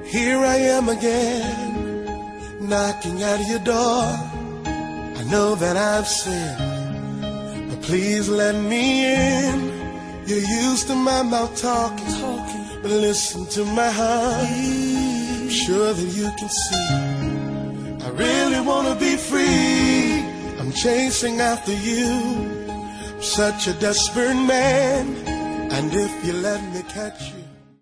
Here I am again, knocking at your door. I know that I've sinned, but please let me in. You're used to my mouth talking, but listen to my heart. I'm sure that you can see I really want to be free. I'm chasing after you, I'm such a desperate man, and if you let me catch you